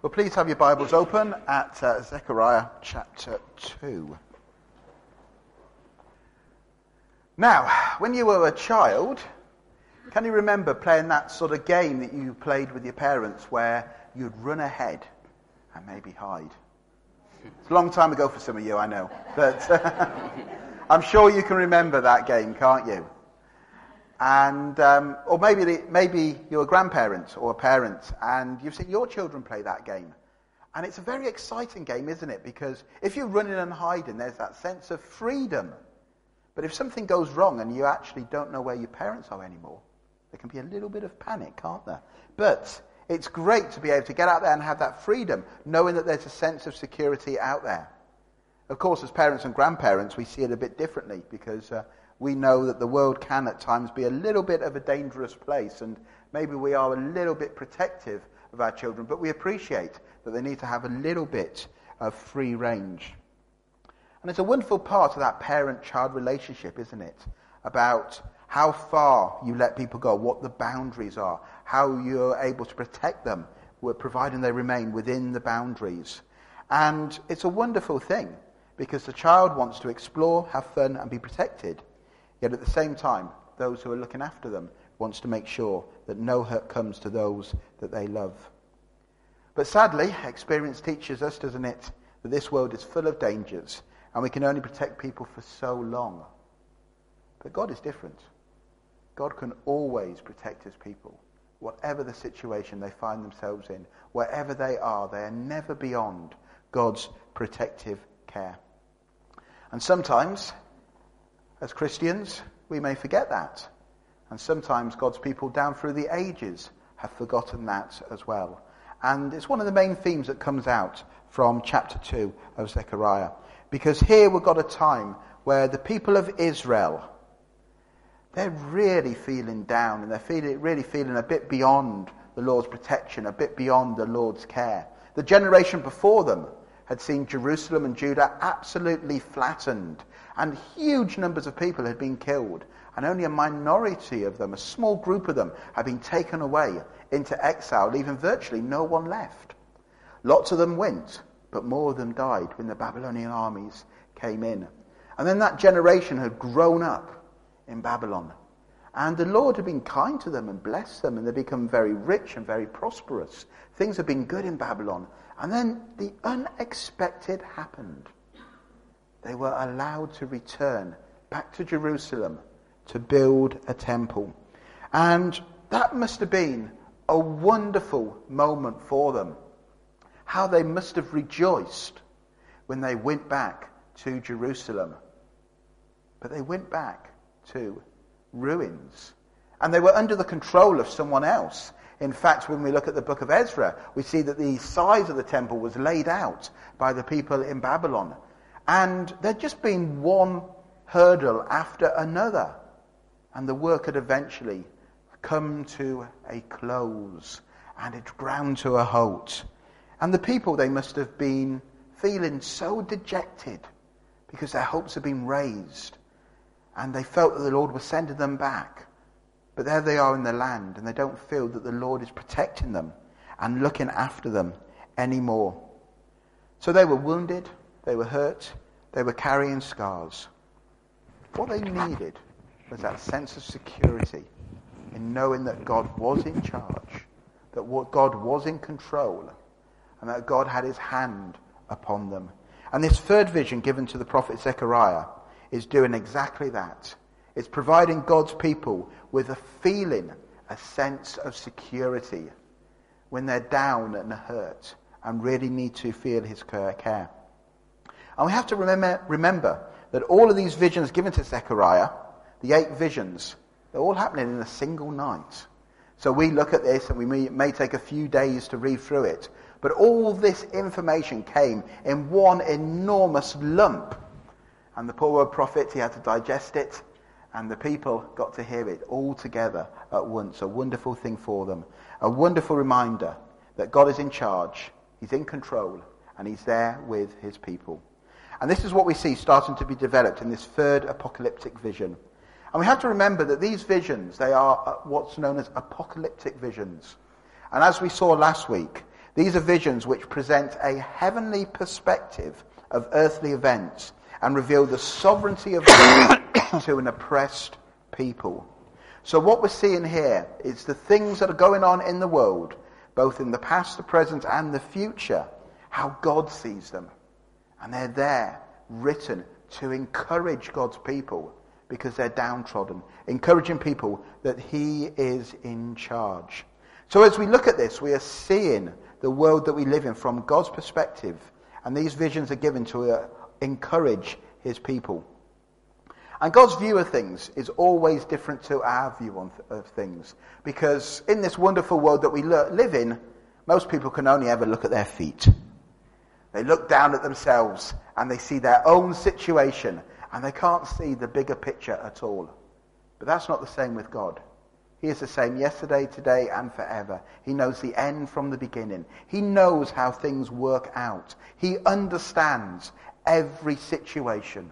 Well, please have your Bibles open at Zechariah chapter 2. Now, when you were a child, can you remember playing that sort of game that you played with your parents where you'd run ahead and maybe hide? It's a long time ago for some of you, I know. But I'm sure you can remember that game, can't you? And or maybe you're a grandparent or a parent and you've seen your children play that game. And it's a very exciting game, isn't it? Because if you're running and hiding, there's that sense of freedom. But if something goes wrong and you actually don't know where your parents are anymore, there can be a little bit of panic, can't there? But it's great to be able to get out there and have that freedom, knowing that there's a sense of security out there. Of course, as parents and grandparents, we see it a bit differently because we know that the world can at times be a little bit of a dangerous place, and maybe we are a little bit protective of our children, but we appreciate that they need to have a little bit of free range. And it's a wonderful part of that parent-child relationship, isn't it? About how far you let people go, what the boundaries are, how you're able to protect them, providing they remain within the boundaries. And it's a wonderful thing, because the child wants to explore, have fun, and be protected. Yet at the same time, those who are looking after them wants to make sure that no hurt comes to those that they love. But sadly, experience teaches us, doesn't it, that this world is full of dangers, and we can only protect people for so long. But God is different. God can always protect his people. Whatever the situation they find themselves in, wherever they are never beyond God's protective care. And sometimes, as Christians, we may forget that. And sometimes God's people down through the ages have forgotten that as well. And it's one of the main themes that comes out from chapter 2 of Zechariah. Because here we've got a time where the people of Israel, they're really feeling down, and they're really feeling a bit beyond the Lord's protection, a bit beyond the Lord's care. The generation before them had seen Jerusalem and Judah absolutely flattened, and huge numbers of people had been killed, and only a minority of them, a small group of them, had been taken away into exile, leaving virtually no one left. Lots of them went, but more of them died when the Babylonian armies came in. And then that generation had grown up in Babylon, and the Lord had been kind to them and blessed them, and they'd become very rich and very prosperous. Things had been good in Babylon. And then the unexpected happened. They were allowed to return back to Jerusalem to build a temple. And that must have been a wonderful moment for them. How they must have rejoiced when they went back to Jerusalem. But they went back to ruins. And they were under the control of someone else. In fact, when we look at the book of Ezra, we see that the size of the temple was laid out by the people in Babylon. And there'd just been one hurdle after another. And the work had eventually come to a close. And it ground to a halt. And the people, they must have been feeling so dejected because their hopes had been raised. And they felt that the Lord was sending them back. But there they are in the land, and they don't feel that the Lord is protecting them and looking after them anymore. So they were wounded, they were hurt, they were carrying scars. What they needed was that sense of security in knowing that God was in charge, that God was in control, and that God had his hand upon them. And this third vision given to the prophet Zechariah is doing exactly that. It's providing God's people with a feeling, a sense of security when they're down and hurt and really need to feel his care. And we have to remember that all of these visions given to Zechariah, the 8 visions, they're all happening in a single night. So we look at this and we may take a few days to read through it. But all this information came in one enormous lump. And the poor prophet, he had to digest it. And the people got to hear it all together at once. A wonderful thing for them. A wonderful reminder that God is in charge. He's in control. And he's there with his people. And this is what we see starting to be developed in this third apocalyptic vision. And we have to remember that these visions, they are what's known as apocalyptic visions. And as we saw last week, These are visions which present a heavenly perspective of earthly events and reveal the sovereignty of God to an oppressed people. So what we're seeing here is the things that are going on in the world, both in the past, the present, and the future, how God sees them. And they're there, written to encourage God's people because they're downtrodden, encouraging people that he is in charge. So as we look at this, we are seeing the world that we live in from God's perspective, and these visions are given to encourage his people. And God's view of things is always different to our view of things, because in this wonderful world that we live in, most people can only ever look at their feet. They look down at themselves and they see their own situation, and they can't see the bigger picture at all. But that's not the same with God. He is the same yesterday, today, and forever. He knows the end from the beginning. He knows how things work out. He understands every situation.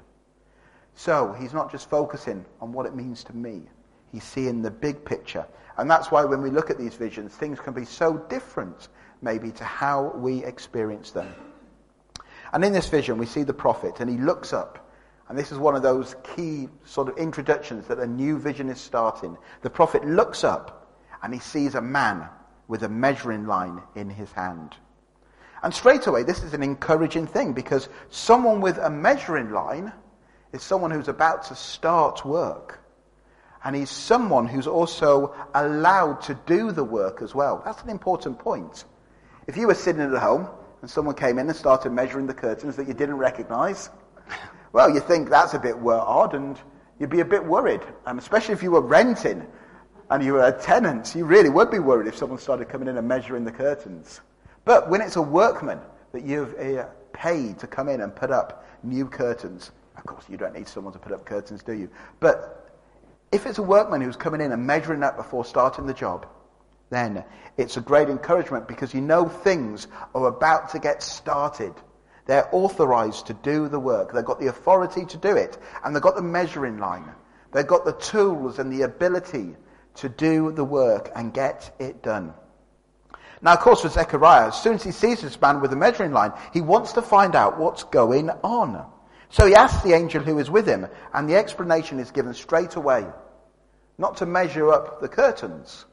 So he's not just focusing on what it means to me. He's seeing the big picture. And that's why when we look at these visions, things can be so different maybe to how we experience them. And in this vision, we see the prophet, and he looks up. And this is one of those key sort of introductions that a new vision is starting. The prophet looks up, and he sees a man with a measuring line in his hand. And straight away, this is an encouraging thing, because someone with a measuring line is someone who's about to start work. And he's someone who's also allowed to do the work as well. That's an important point. If you were sitting at home and someone came in and started measuring the curtains that you didn't recognize, well, you think that's a bit odd, and you'd be a bit worried. Especially if you were renting and you were a tenant, you really would be worried if someone started coming in and measuring the curtains. But when it's a workman that you've paid to come in and put up new curtains, of course you don't need someone to put up curtains, do you? But if it's a workman who's coming in and measuring up before starting the job, then it's a great encouragement, because you know things are about to get started. They're authorized to do the work. They've got the authority to do it. And they've got the measuring line. They've got the tools and the ability to do the work and get it done. Now, of course, for Zechariah, as soon as he sees this man with a measuring line, he wants to find out what's going on. So he asks the angel who is with him, and the explanation is given straight away. Not to measure up the curtains,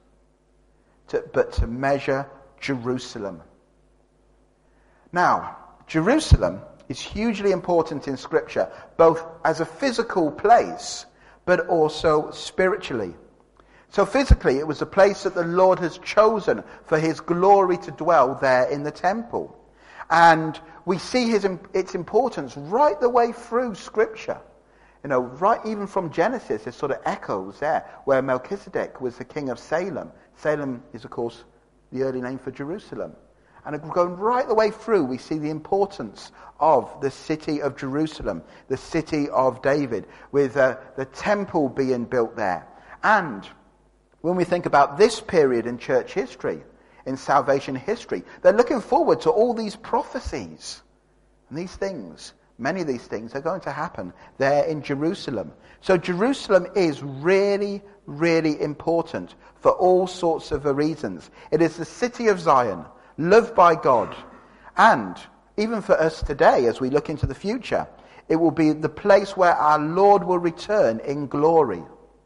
but to measure Jerusalem. Now, Jerusalem is hugely important in Scripture, both as a physical place, but also spiritually. So physically, it was a place that the Lord has chosen for his glory to dwell there in the temple. And we see its importance right the way through Scripture. You know, right even from Genesis, there's sort of echoes there, where Melchizedek was the king of Salem. Salem is, of course, the early name for Jerusalem. And going right the way through, we see the importance of the city of Jerusalem, the city of David, with the temple being built there. And when we think about this period in church history, in salvation history, they're looking forward to all these prophecies. And these things, many of these things are going to happen there in Jerusalem. So Jerusalem is really, really important for all sorts of reasons. It is the city of Zion, loved by God. And even for us today, as we look into the future, it will be the place where our Lord will return in glory.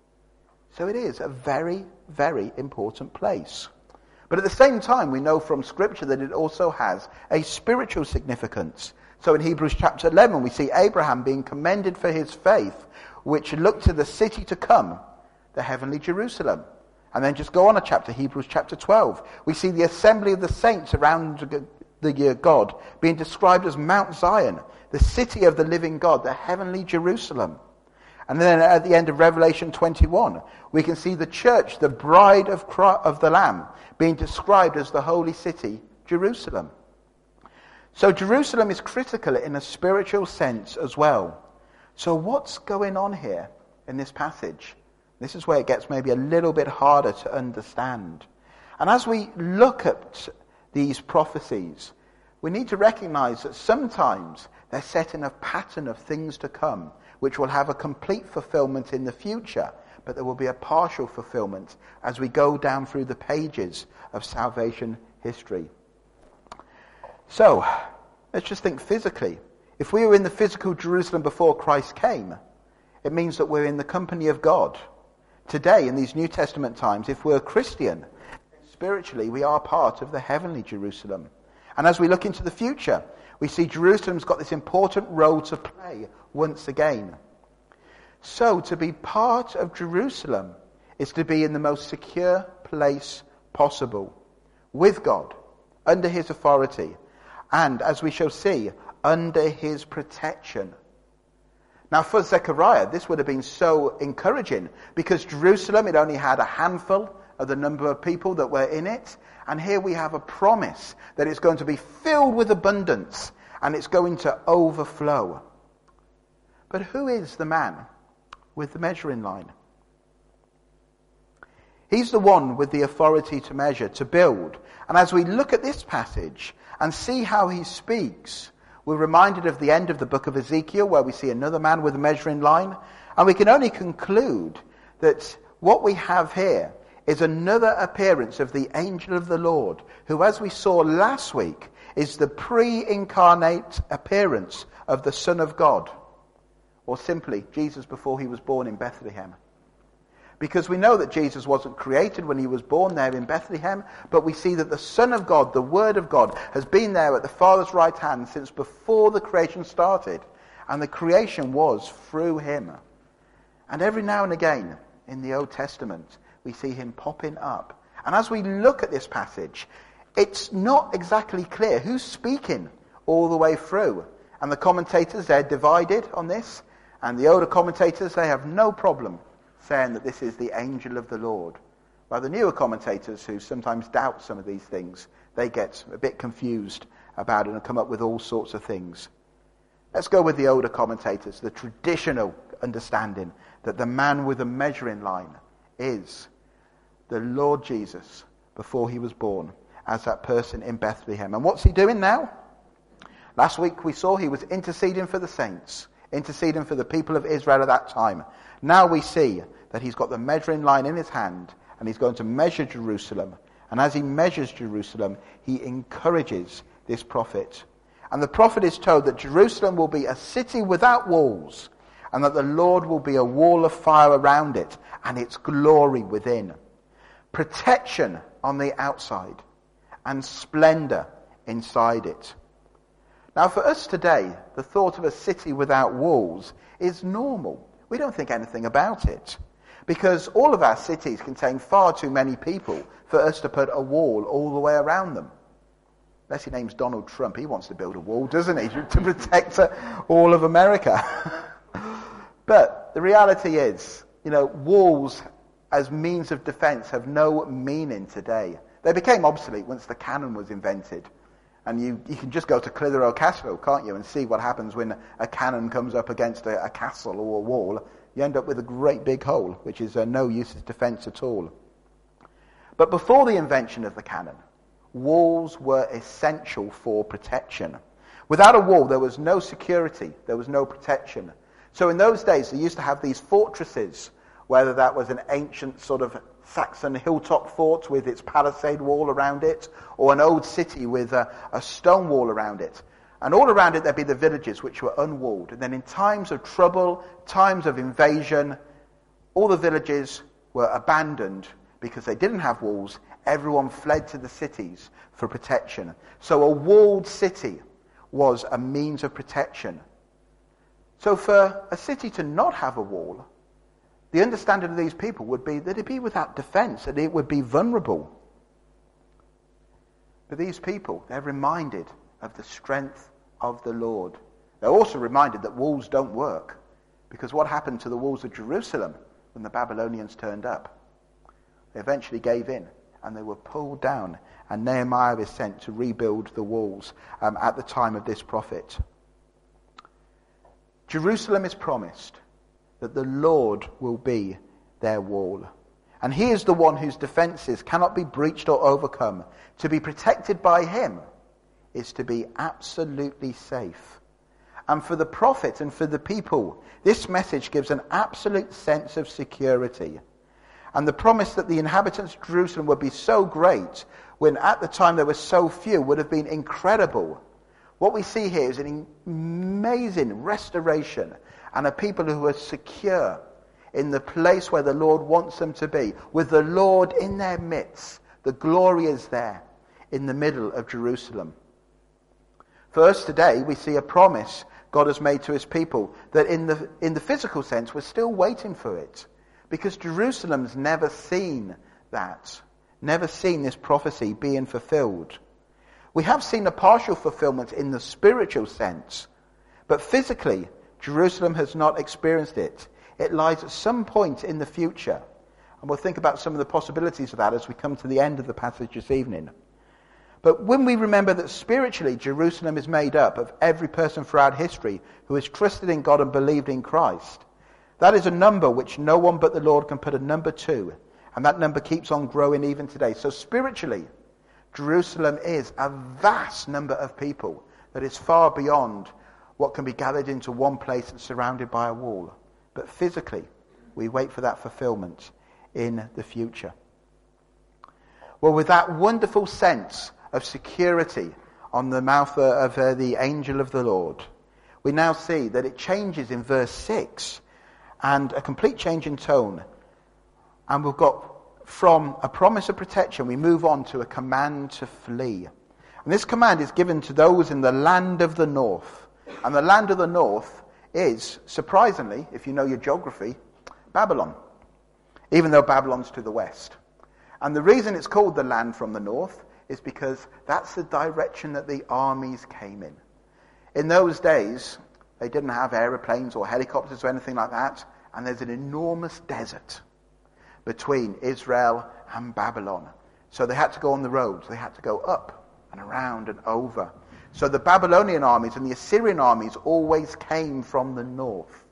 So it is a very, very important place. But at the same time, we know from Scripture that it also has a spiritual significance. So in Hebrews chapter 11, we see Abraham being commended for his faith, which looked to the city to come, the heavenly Jerusalem. And then just go on a chapter, Hebrews chapter 12. We see the assembly of the saints around the God being described as Mount Zion, the city of the living God, the heavenly Jerusalem. And then at the end of Revelation 21, we can see the church, the bride of the Lamb, being described as the holy city, Jerusalem. So Jerusalem is critical in a spiritual sense as well. So what's going on here in this passage? This is where it gets maybe a little bit harder to understand. And as we look at these prophecies, we need to recognize that sometimes they're setting a pattern of things to come, which will have a complete fulfillment in the future, but there will be a partial fulfillment as we go down through the pages of salvation history. So, let's just think physically. If we were in the physical Jerusalem before Christ came, it means that we're in the company of God. Today, in these New Testament times, if we're Christian, spiritually we are part of the heavenly Jerusalem. And as we look into the future, we see Jerusalem's got this important role to play once again. So, to be part of Jerusalem is to be in the most secure place possible, with God, under his authority, and, as we shall see, under his protection. Now, for Zechariah, this would have been so encouraging, because Jerusalem, it only had a handful of the number of people that were in it, and here we have a promise that it's going to be filled with abundance, and it's going to overflow. But who is the man with the measuring line? He's the one with the authority to measure, to build. And as we look at this passage and see how he speaks, we're reminded of the end of the book of Ezekiel, where we see another man with a measuring line. And we can only conclude that what we have here is another appearance of the angel of the Lord, who, as we saw last week, is the pre-incarnate appearance of the Son of God. Or simply, Jesus before he was born in Bethlehem. Because we know that Jesus wasn't created when he was born there in Bethlehem, but we see that the Son of God, the Word of God, has been there at the Father's right hand since before the creation started. And the creation was through him. And every now and again in the Old Testament, we see him popping up. And as we look at this passage, it's not exactly clear who's speaking all the way through. And the commentators, they're divided on this. And the older commentators, they have no problem saying that this is the angel of the Lord. While the newer commentators, who sometimes doubt some of these things, they get a bit confused about it and come up with all sorts of things. Let's go with the older commentators, the traditional understanding that the man with the measuring line is the Lord Jesus before he was born as that person in Bethlehem. And what's he doing now? Last week we saw he was interceding for the saints, interceding for the people of Israel at that time. Now we see that he's got the measuring line in his hand and he's going to measure Jerusalem. And as he measures Jerusalem, he encourages this prophet. And the prophet is told that Jerusalem will be a city without walls and that the Lord will be a wall of fire around it and its glory within. Protection on the outside and splendor inside it. Now for us today, the thought of a city without walls is normal. We don't think anything about it, because all of our cities contain far too many people for us to put a wall all the way around them. Unless your name's Donald Trump, he wants to build a wall, doesn't he, to protect all of America. But the reality is, walls as means of defense have no meaning today. They became obsolete once the cannon was invented. And you can just go to Clitheroe Castle, can't you, and see what happens when a cannon comes up against a castle or a wall. You end up with a great big hole, which is no use as defense at all. But before the invention of the cannon, walls were essential for protection. Without a wall, there was no security, there was no protection. So in those days, they used to have these fortresses, whether that was an ancient sort of Saxon hilltop fort with its palisade wall around it, or an old city with a stone wall around it. And all around it there'd be the villages which were unwalled. And then in times of trouble, times of invasion, all the villages were abandoned because they didn't have walls. Everyone fled to the cities for protection. So a walled city was a means of protection. So for a city to not have a wall, the understanding of these people would be that it'd be without defense, that it would be vulnerable. But these people, they're reminded of the strength of the Lord. They're also reminded that walls don't work, because what happened to the walls of Jerusalem when the Babylonians turned up? They eventually gave in, and they were pulled down, and Nehemiah is sent to rebuild the walls at the time of this prophet. Jerusalem is promised that the Lord will be their wall. And he is the one whose defenses cannot be breached or overcome. To be protected by him is to be absolutely safe. And for the prophet and for the people, this message gives an absolute sense of security. And the promise that the inhabitants of Jerusalem would be so great when at the time there were so few, would have been incredible. What we see here is an amazing restoration and a people who are secure in the place where the Lord wants them to be, with the Lord in their midst. The glory is there in the middle of Jerusalem. First, today we see a promise God has made to his people that in the physical sense we're still waiting for it, because Jerusalem's never seen that, never seen this prophecy being fulfilled. We have seen a partial fulfillment in the spiritual sense, but physically Jerusalem has not experienced it. It lies at some point in the future, and we'll think about some of the possibilities of that as we come to the end of the passage this evening. But when we remember that spiritually Jerusalem is made up of every person throughout history who has trusted in God and believed in Christ, that is a number which no one but the Lord can put a number to, and that number keeps on growing even today. So spiritually, Jerusalem is a vast number of people that is far beyond what can be gathered into one place and surrounded by a wall. But physically, we wait for that fulfillment in the future. Well, with that wonderful sense of security on the mouth of the angel of the Lord, we now see that it changes in verse 6, and a complete change in tone. And we've got from a promise of protection, we move on to a command to flee. And this command is given to those in the land of the north. And the land of the north is, surprisingly, if you know your geography, Babylon. Even though Babylon's to the west. And the reason it's called the land from the north is because that's the direction that the armies came in. In those days, they didn't have aeroplanes or helicopters or anything like that. And there's an enormous desert between Israel and Babylon. So they had to go on the roads. They had to go up and around and over. So the Babylonian armies and the Assyrian armies always came from the north.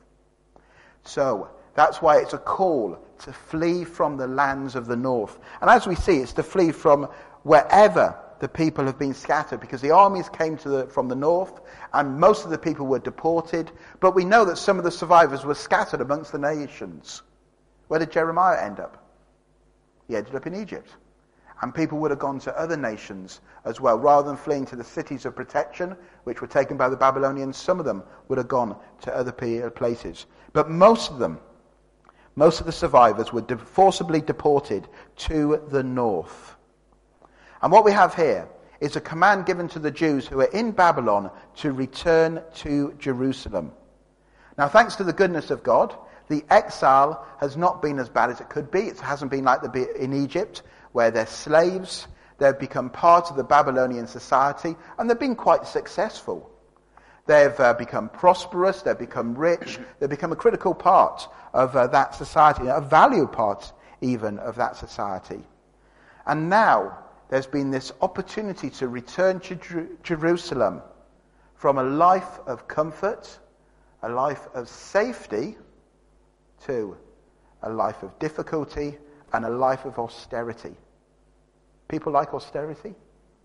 So that's why it's a call to flee from the lands of the north. And as we see, it's to flee from wherever the people have been scattered, because the armies came from the north and most of the people were deported. But we know that some of the survivors were scattered amongst the nations. Where did Jeremiah end up? He ended up in Egypt. And people would have gone to other nations as well. Rather than fleeing to the cities of protection, which were taken by the Babylonians, some of them would have gone to other places. But most of the survivors were forcibly deported to the north. And what we have here is a command given to the Jews who are in Babylon to return to Jerusalem. Now, thanks to the goodness of God, the exile has not been as bad as it could be. It hasn't been like in Egypt, where they're slaves. They've become part of the Babylonian society, and they've been quite successful. They've become prosperous, they've become rich, they've become a critical part of that society, a valued part even of that society. And now there's been this opportunity to return to Jerusalem from a life of comfort, a life of safety, to a life of difficulty and a life of austerity. People like austerity?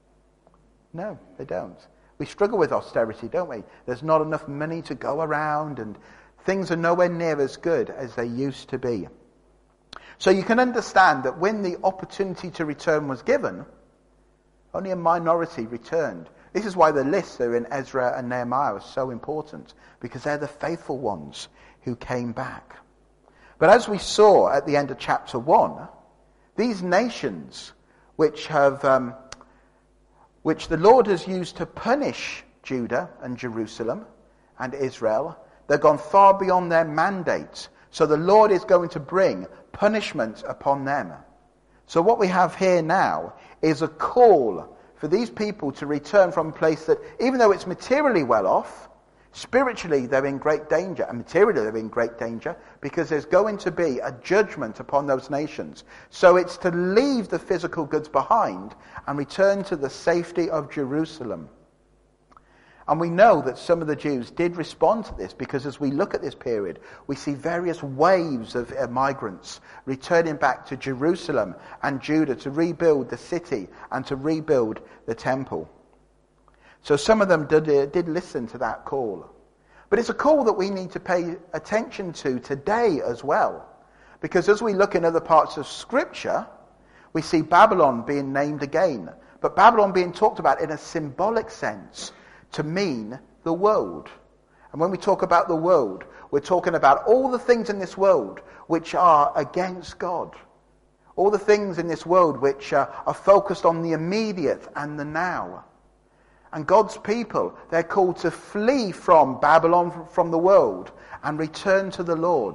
No, they don't. We struggle with austerity, don't we? There's not enough money to go around and things are nowhere near as good as they used to be. So you can understand that when the opportunity to return was given, only a minority returned. This is why the lists that are in Ezra and Nehemiah are so important, because they're the faithful ones who came back. But as we saw at the end of chapter 1, these nations which the Lord has used to punish Judah and Jerusalem and Israel, they've gone far beyond their mandate. So the Lord is going to bring punishment upon them. So what we have here now is a call for these people to return from a place that, even though it's materially well off, spiritually they're in great danger, and materially they're in great danger, because there's going to be a judgment upon those nations. So it's to leave the physical goods behind and return to the safety of Jerusalem. And we know that some of the Jews did respond to this, because as we look at this period, we see various waves of migrants returning back to Jerusalem and Judah to rebuild the city and to rebuild the temple. So some of them did listen to that call. But it's a call that we need to pay attention to today as well. Because as we look in other parts of Scripture, We see Babylon being named again, but Babylon being talked about in a symbolic sense to mean the world. And when we talk about the world, we're talking about all the things in this world which are against God. All the things in this world which are focused on the immediate and the now. And God's people, they're called to flee from Babylon, from the world, and return to the Lord.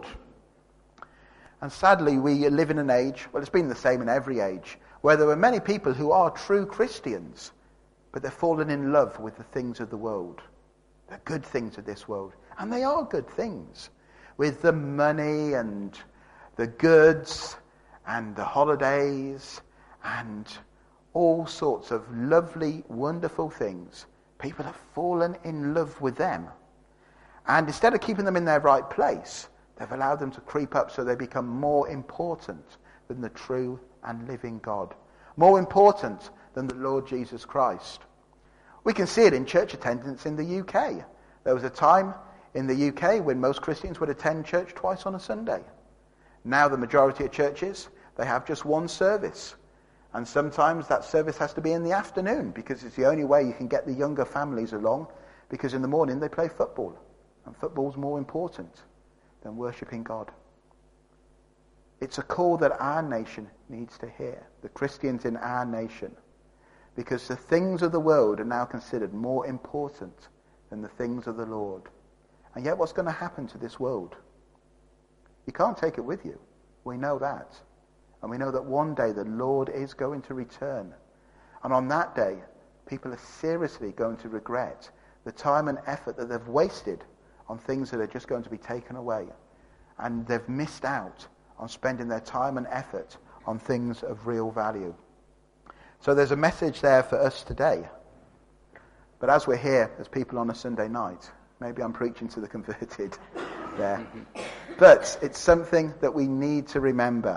And sadly, we live in an age, well, it's been the same in every age, where there are many people who are true Christians, but they're fallen in love with the things of the world, the good things of this world. And they are good things, with the money and the goods and the holidays and all sorts of lovely, wonderful things. People have fallen in love with them. And instead of keeping them in their right place, they've allowed them to creep up so they become more important than the true and living God. More important than the Lord Jesus Christ. We can see it in church attendance in the UK. There was a time in the UK when most Christians would attend church twice on a Sunday. Now the majority of churches, they have just one service. And sometimes that service has to be in the afternoon because it's the only way you can get the younger families along, because in the morning they play football. And football's more important than worshipping God. It's a call that our nation needs to hear, the Christians in our nation, because the things of the world are now considered more important than the things of the Lord. And yet what's going to happen to this world? You can't take it with you. We know that. And we know that one day the Lord is going to return. And on that day, people are seriously going to regret the time and effort that they've wasted on things that are just going to be taken away. And they've missed out on spending their time and effort on things of real value. So there's a message there for us today. But as we're here as people on a Sunday night, maybe I'm preaching to the converted there. But it's something that we need to remember.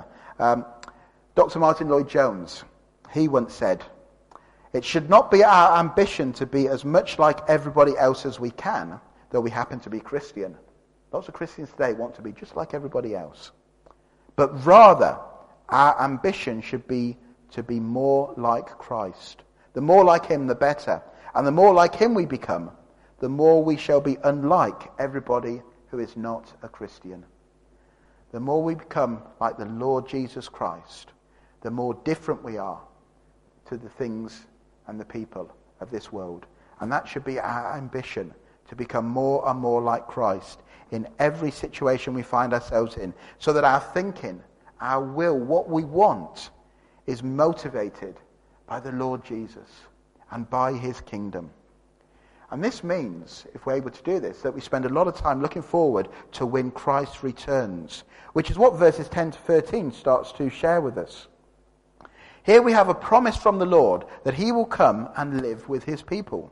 Dr. Martin Lloyd-Jones, he once said, "It should not be our ambition to be as much like everybody else as we can, though we happen to be Christian." Lots of Christians today want to be just like everybody else. But rather, our ambition should be to be more like Christ. The more like him, the better. And the more like him we become, the more we shall be unlike everybody who is not a Christian. The more we become like the Lord Jesus Christ, the more different we are to the things and the people of this world. And that should be our ambition, to become more and more like Christ in every situation we find ourselves in, so that our thinking, our will, what we want, is motivated by the Lord Jesus and by his kingdom. And this means, if we're able to do this, that we spend a lot of time looking forward to when Christ returns, which is what verses 10 to 13 starts to share with us. Here we have a promise from the Lord that he will come and live with his people.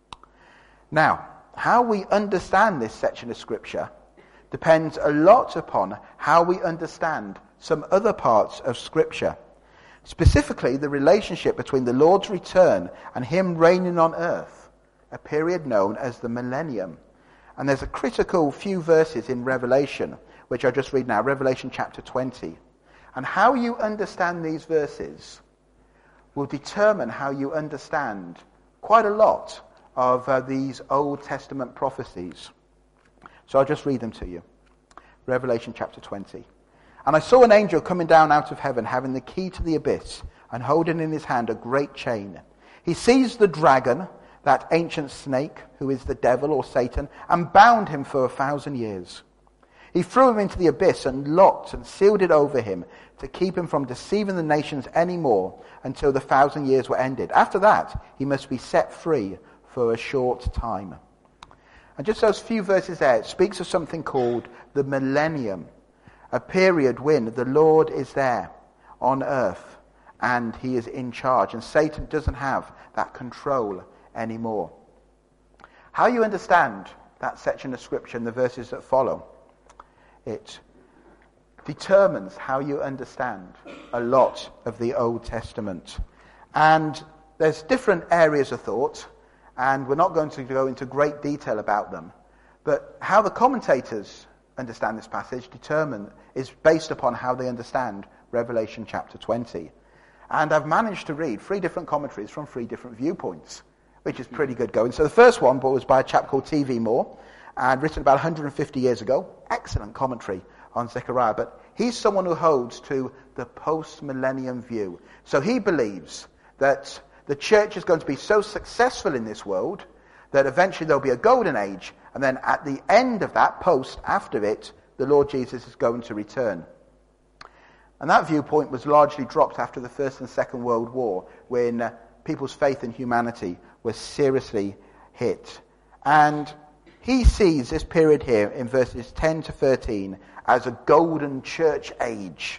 Now, how we understand this section of Scripture depends a lot upon how we understand some other parts of Scripture. Specifically, the relationship between the Lord's return and him reigning on earth, a period known as the millennium. And there's a critical few verses in Revelation, which I just read now, Revelation chapter 20. And how you understand these verses will determine how you understand quite a lot of these Old Testament prophecies. So I'll just read them to you. Revelation chapter 20. "And I saw an angel coming down out of heaven, having the key to the abyss, and holding in his hand a great chain. He seized the dragon, that ancient snake, who is the devil or Satan, and bound him for 1,000 years. He threw him into the abyss and locked and sealed it over him to keep him from deceiving the nations any more until the 1,000 years were ended. After that, he must be set free for a short time." And just those few verses there, it speaks of something called the millennium, a period when the Lord is there on earth and he is in charge, and Satan doesn't have that control anymore. How you understand that section of Scripture and the verses that follow, it determines how you understand a lot of the Old Testament. And there's different areas of thought, and we're not going to go into great detail about them. But how the commentators understand this passage is based upon how they understand Revelation chapter 20. And I've managed to read 3 different commentaries from 3 different viewpoints, which is pretty good going. So the first one was by a chap called T.V. Moore, and written about 150 years ago. Excellent commentary on Zechariah, but he's someone who holds to the post-millennium view. So he believes that the church is going to be so successful in this world that eventually there'll be a golden age, and then at the end of that, after it, the Lord Jesus is going to return. And that viewpoint was largely dropped after the First and Second World War, when people's faith in humanity was seriously hit. And he sees this period here in verses 10 to 13 as a golden church age.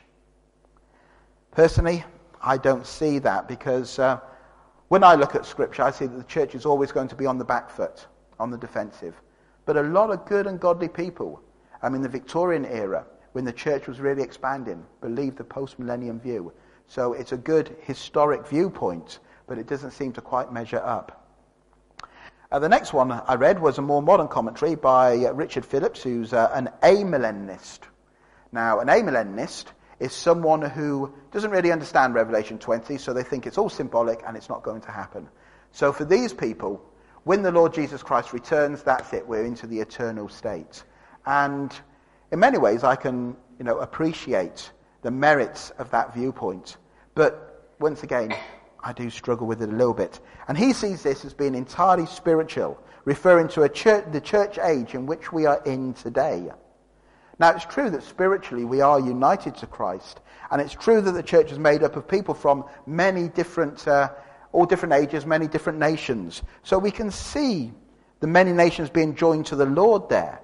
Personally, I don't see that, because when I look at Scripture, I see that the church is always going to be on the back foot, on the defensive. But a lot of good and godly people, in the Victorian era, when the church was really expanding, believed the post-millennium view. So it's a good historic viewpoint, but it doesn't seem to quite measure up. The next one I read was a more modern commentary by Richard Phillips, who's an amillennialist. Now, an amillennialist is someone who doesn't really understand Revelation 20, so they think it's all symbolic and it's not going to happen. So for these people, when the Lord Jesus Christ returns, that's it, we're into the eternal state. And in many ways, I can, appreciate the merits of that viewpoint. But once again, I do struggle with it a little bit. And he sees this as being entirely spiritual, referring to the church age in which we are in today. Now, it's true that spiritually we are united to Christ, and it's true that the church is made up of people from many different, all different ages, many different nations. So we can see the many nations being joined to the Lord there.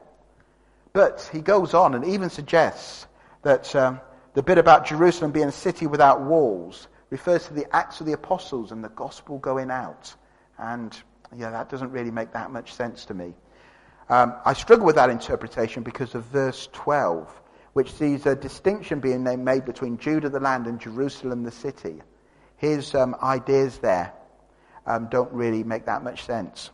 But he goes on and even suggests that the bit about Jerusalem being a city without walls refers to the Acts of the Apostles and the gospel going out. And that doesn't really make that much sense to me. I struggle with that interpretation because of verse 12, which sees a distinction being made between Judah the land and Jerusalem the city. His ideas there don't really make that much sense.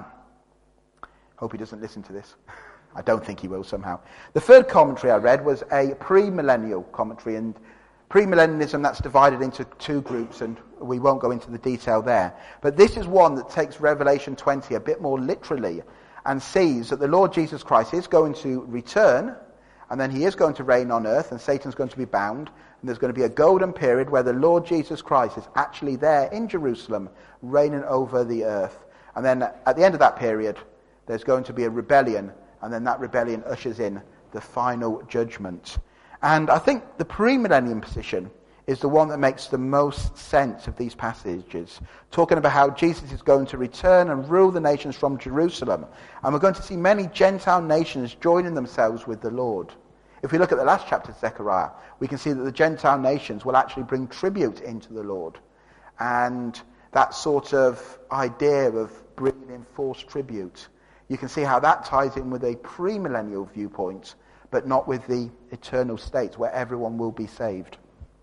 Hope he doesn't listen to this. I don't think he will somehow. The third commentary I read was a premillennial commentary, and premillennialism, that's divided into 2 groups, and we won't go into the detail there. But this is one that takes Revelation 20 a bit more literally and sees that the Lord Jesus Christ is going to return, and then he is going to reign on earth, and Satan's going to be bound, and there's going to be a golden period where the Lord Jesus Christ is actually there in Jerusalem, reigning over the earth. And then at the end of that period, there's going to be a rebellion, and then that rebellion ushers in the final judgment. And I think the premillennium position is the one that makes the most sense of these passages, talking about how Jesus is going to return and rule the nations from Jerusalem. And we're going to see many Gentile nations joining themselves with the Lord. If we look at the last chapter of Zechariah, we can see that the Gentile nations will actually bring tribute into the Lord. And that sort of idea of bringing in forced tribute, you can see how that ties in with a premillennial viewpoint, but not with the eternal state where everyone will be saved.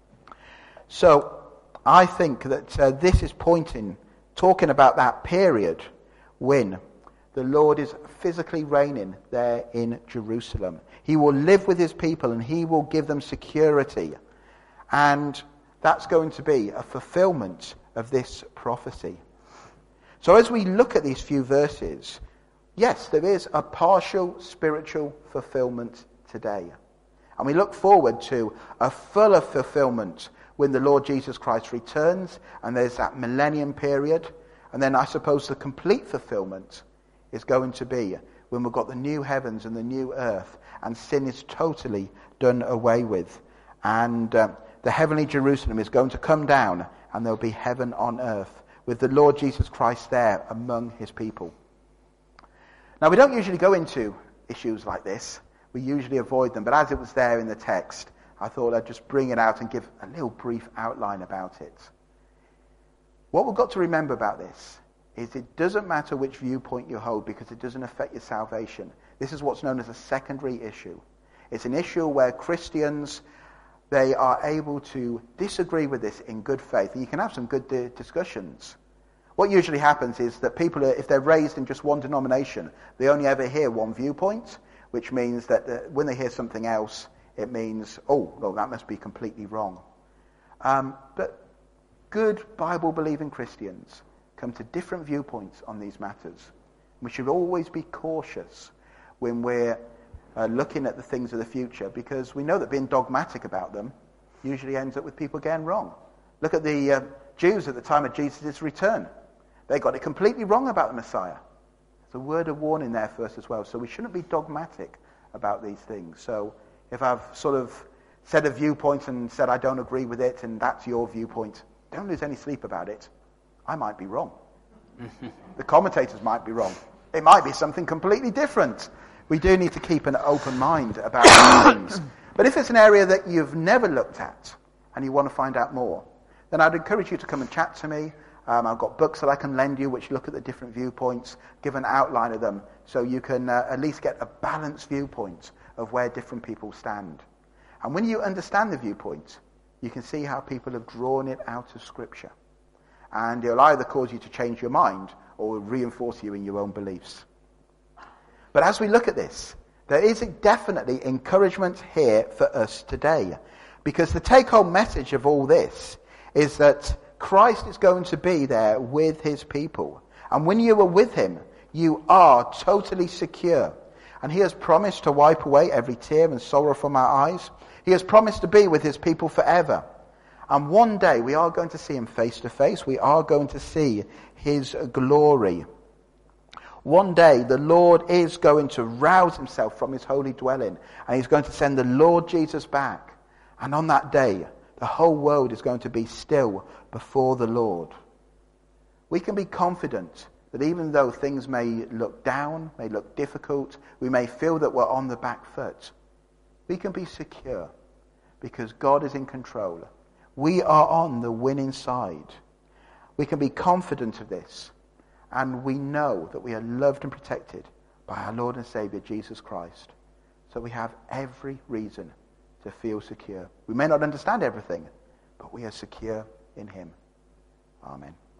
So I think that this is talking about that period when the Lord is physically reigning there in Jerusalem. He will live with his people and he will give them security. And that's going to be a fulfillment of this prophecy. So as we look at these few verses, yes, there is a partial spiritual fulfillment today. And we look forward to a fuller fulfillment when the Lord Jesus Christ returns, and there's that millennium period. And then I suppose the complete fulfillment is going to be when we've got the new heavens and the new earth, and sin is totally done away with. And the heavenly Jerusalem is going to come down, and there'll be heaven on earth, with the Lord Jesus Christ there among his people. Now, we don't usually go into issues like this. We usually avoid them. But as it was there in the text, I thought I'd just bring it out and give a little brief outline about it. What we've got to remember about this is it doesn't matter which viewpoint you hold, because it doesn't affect your salvation. This is what's known as a secondary issue. It's an issue where Christians, they are able to disagree with this in good faith. And you can have some good discussions. What usually happens is that people, if they're raised in just one denomination, they only ever hear one viewpoint, which means that when they hear something else, it means, oh, well, that must be completely wrong. But good Bible-believing Christians come to different viewpoints on these matters. We should always be cautious when we're looking at the things of the future, because we know that being dogmatic about them usually ends up with people getting wrong. Look at the Jews at the time of Jesus' return. They got it completely wrong about the Messiah. There's a word of warning there for us as well. So we shouldn't be dogmatic about these things. So if I've sort of said a viewpoint and said I don't agree with it and that's your viewpoint, don't lose any sleep about it. I might be wrong. The commentators might be wrong. It might be something completely different. We do need to keep an open mind about these things. But if it's an area that you've never looked at and you want to find out more, then I'd encourage you to come and chat to me. I've got books that I can lend you which look at the different viewpoints, give an outline of them, so you can at least get a balanced viewpoint of where different people stand. And when you understand the viewpoint, you can see how people have drawn it out of Scripture. And it'll either cause you to change your mind or reinforce you in your own beliefs. But as we look at this, there is definitely encouragement here for us today. Because the take-home message of all this is that Christ is going to be there with his people. And when you are with him, you are totally secure. And he has promised to wipe away every tear and sorrow from our eyes. He has promised to be with his people forever. And one day we are going to see him face to face. We are going to see his glory. One day the Lord is going to rouse himself from his holy dwelling, and he's going to send the Lord Jesus back. And on that day, the whole world is going to be still before the Lord. We can be confident that even though things may look down, may look difficult, we may feel that we're on the back foot, we can be secure because God is in control. We are on the winning side. We can be confident of this, and we know that we are loved and protected by our Lord and Saviour Jesus Christ. So we have every reason to feel secure. We may not understand everything, but we are secure in him. Amen.